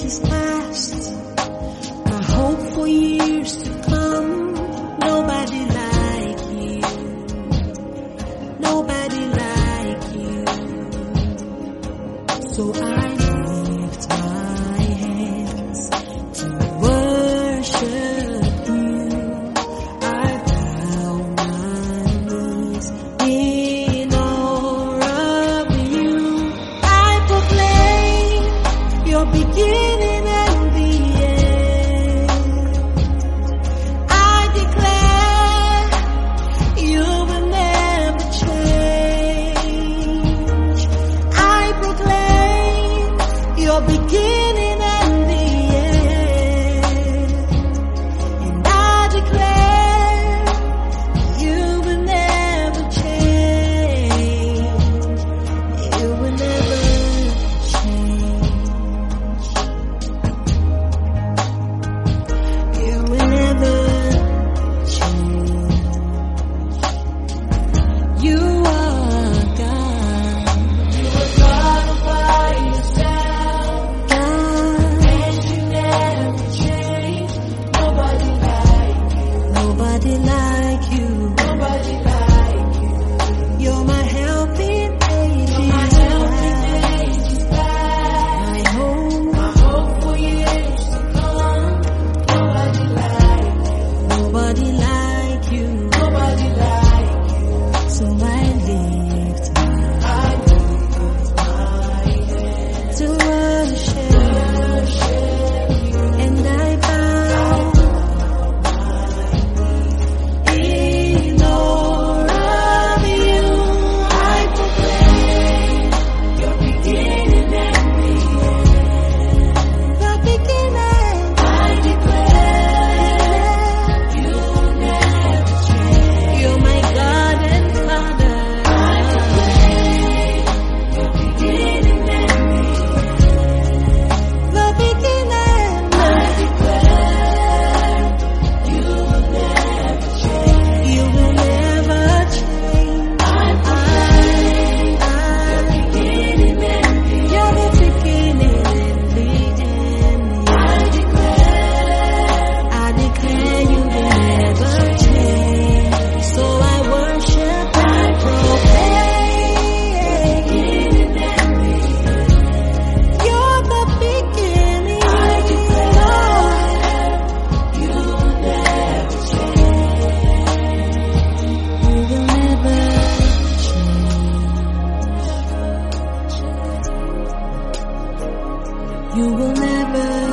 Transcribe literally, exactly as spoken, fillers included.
is past, my hope for years to come. Nobody like you, nobody like you. So I lift my hands to worship you. I bow my knees in awe of you. I proclaim your beginning and the end. I declare you will never change. I proclaim your beginning and the end. And I declare you will never change. You will never change. You will never change. You are God. You are God by yourself. God. And you never change. Nobody like you. Nobody like you. Nobody like you. You're my helping angel. My helping angel. My hope. My hope for years to come. Nobody like you. Nobody like you. Nobody like you. So I lift my I lift my hands to worship you, and I bow in awe of you. I proclaim your beginning and the end. The beginning. I declare you will never change. You're my God and Father. I proclaim your beginning and the end. The beginning. I declare you will never change. You will never change. I proclaim your beginning and the end. You're the beginning and the end. I declare, I declare you will never change. So I worship and proclaim. You're the beginning. I declare you will never change. You will never change. You will never